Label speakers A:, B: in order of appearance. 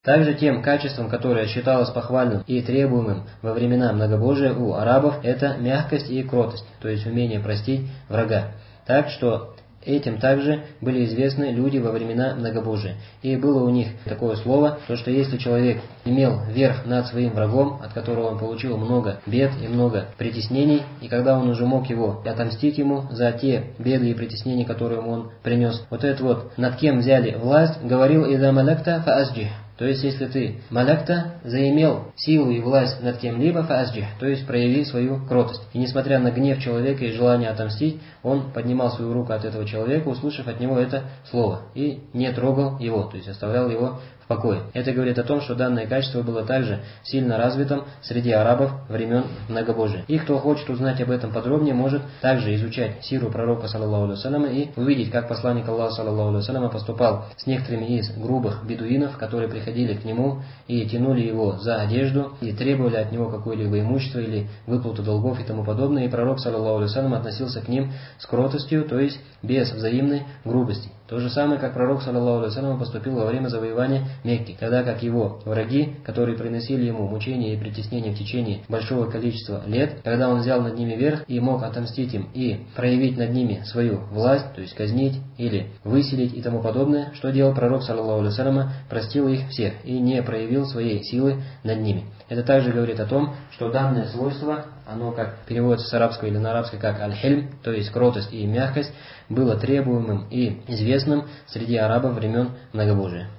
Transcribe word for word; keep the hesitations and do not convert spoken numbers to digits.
A: Также тем качеством, которое считалось похвальным и требуемым во времена многобожия у арабов, это мягкость и кротость, то есть умение простить врага. Так что этим также были известны люди во времена многобожия. И было у них такое слово, то что если человек имел верх над своим врагом, от которого он получил много бед и много притеснений, и когда он уже мог его отомстить ему за те беды и притеснения, которые ему он принес, вот это вот, над кем взяли власть, говорил «Ида малакта фаасджих». То есть, если ты малякта, заимел силу и власть над кем-либо, фаасджих, то есть прояви свою кротость. И несмотря на гнев человека и желание отомстить, он поднимал свою руку от этого человека, услышав от него это слово, и не трогал его, то есть оставлял его в покое. Это говорит о том, что данное качество было также сильно развитым среди арабов времен многобожия. И кто хочет узнать об этом подробнее, может также изучать сиру пророка, саллаллаху алейхи вассаляма, и увидеть, как посланник Аллаха, саллаллаху алейхи вассаляма, поступал с некоторыми из грубых бедуинов, которые приходили к нему и тянули его за одежду, и требовали от него какое-либо имущество или выплату долгов и тому подобное. И пророк, саллаллаху алейхи вассаляма, относился к ним с кротостью, то есть без взаимной грубости. То же самое, как пророк, саллаллаху алейхи вассаляма, поступил во время завоевания Мекки, тогда как его враги, которые приносили ему мучения и притеснения в течение большого количества лет, когда он взял над ними верх и мог отомстить им и проявить над ними свою власть, то есть казнить или выселить и тому подобное, что делал пророк, саллаллаху алейхи вассаляма, простил их всех и не проявил своей силы над ними. Это также говорит о том, что данное свойство, оно как переводится с арабского или на арабский как аль-хильм, то есть кротость и мягкость, было требуемым и известным среди арабов времен многобожия.